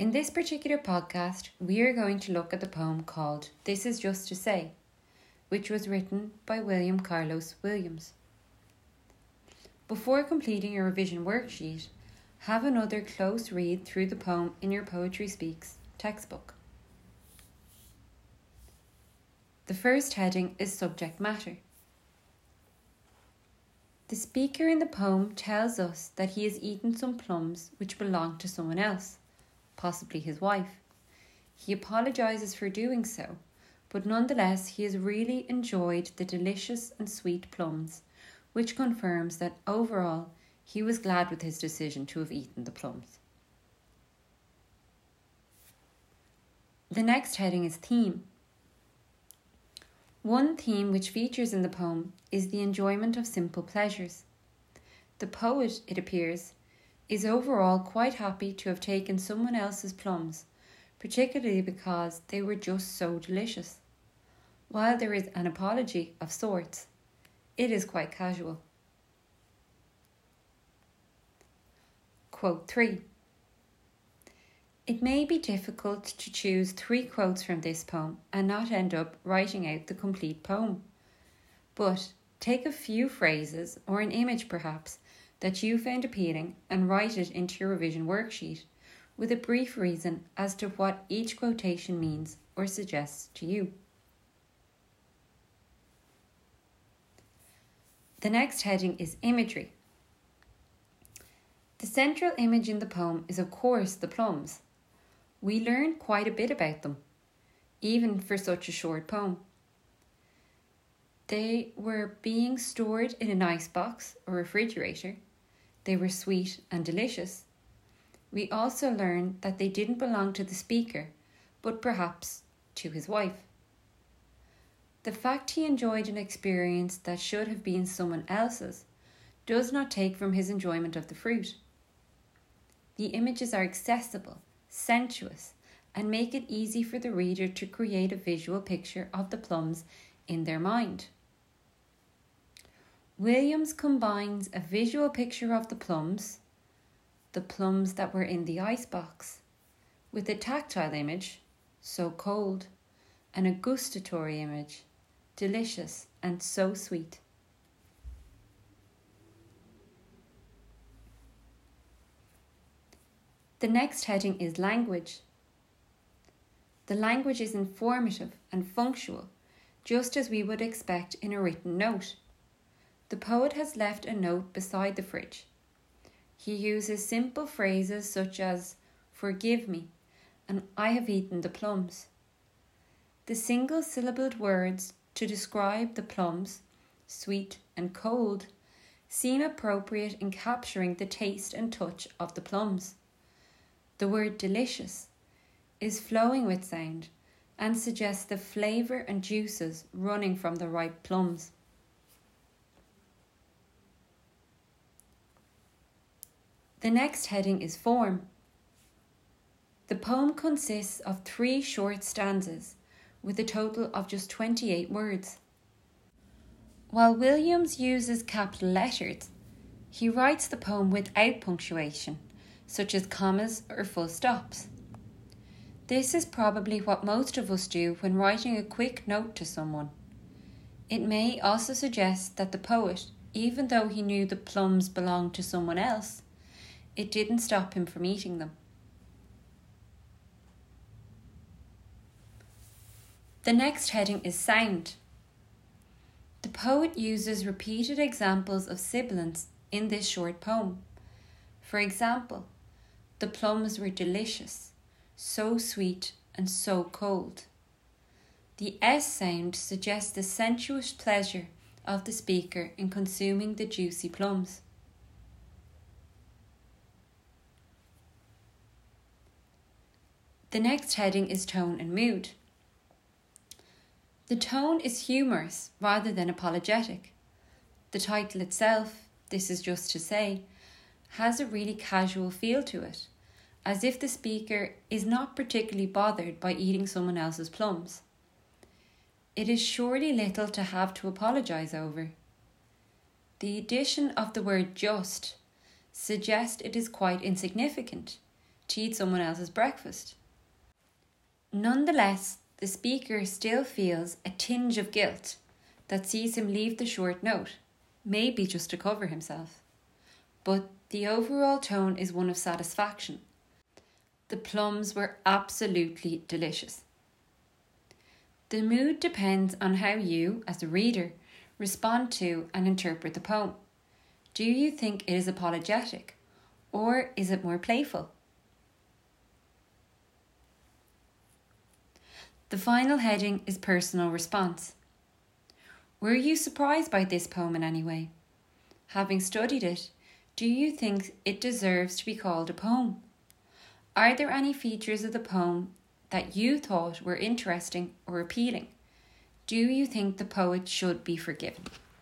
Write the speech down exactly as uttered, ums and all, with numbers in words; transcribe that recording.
In this particular podcast, we are going to look at the poem called This Is Just to Say, which was written by William Carlos Williams. Before completing your revision worksheet, have another close read through the poem in your Poetry Speaks textbook. The first heading is subject matter. The speaker in the poem tells us that he has eaten some plums which belonged to someone else, possibly his wife. He apologises for doing so, but nonetheless he has really enjoyed the delicious and sweet plums, which confirms that overall he was glad with his decision to have eaten the plums. The next heading is theme. One theme which features in the poem is the enjoyment of simple pleasures. The poet, it appears, is overall quite happy to have taken someone else's plums, particularly because they were just so delicious. While there is an apology of sorts, it is quite casual. Quote three. It may be difficult to choose three quotes from this poem and not end up writing out the complete poem. But take a few phrases or an image perhaps that you found appealing and write it into your revision worksheet with a brief reason as to what each quotation means or suggests to you. The next heading is imagery. The central image in the poem is of course the plums. We learn quite a bit about them, even for such a short poem. They were being stored in an icebox or refrigerator. They were sweet and delicious. We also learn that they didn't belong to the speaker, but perhaps to his wife. The fact he enjoyed an experience that should have been someone else's does not take from his enjoyment of the fruit. The images are accessible, sensuous, and make it easy for the reader to create a visual picture of the plums in their mind. Williams combines a visual picture of the plums, the plums that were in the icebox, with a tactile image, so cold, and a gustatory image, delicious and so sweet. The next heading is language. The language is informative and functional, just as we would expect in a written note. The poet has left a note beside the fridge. He uses simple phrases such as "forgive me" and "I have eaten the plums." The single-syllabled words to describe the plums, sweet and cold, seem appropriate in capturing the taste and touch of the plums. The word delicious is flowing with sound and suggests the flavour and juices running from the ripe plums. The next heading is form. The poem consists of three short stanzas with a total of just twenty-eight words. While Williams uses capital letters, he writes the poem without punctuation, such as commas or full stops. This is probably what most of us do when writing a quick note to someone. It may also suggest that the poet, even though he knew the plums belonged to someone else, it didn't stop him from eating them. The next heading is sound. The poet uses repeated examples of sibilants in this short poem. For example, the plums were delicious, so sweet and so cold. The S sound suggests the sensuous pleasure of the speaker in consuming the juicy plums. The next heading is tone and mood. The tone is humorous rather than apologetic. The title itself, This Is Just to Say, has a really casual feel to it, as if the speaker is not particularly bothered by eating someone else's plums. It is surely little to have to apologise over. The addition of the word just suggests it is quite insignificant, to eat someone else's breakfast. Nonetheless, the speaker still feels a tinge of guilt that sees him leave the short note, maybe just to cover himself. But the overall tone is one of satisfaction. The plums were absolutely delicious. The mood depends on how you, as the reader, respond to and interpret the poem. Do you think it is apologetic, or is it more playful? The final heading is personal response. Were you surprised by this poem in any way? Having studied it, do you think it deserves to be called a poem? Are there any features of the poem that you thought were interesting or appealing? Do you think the poet should be forgiven?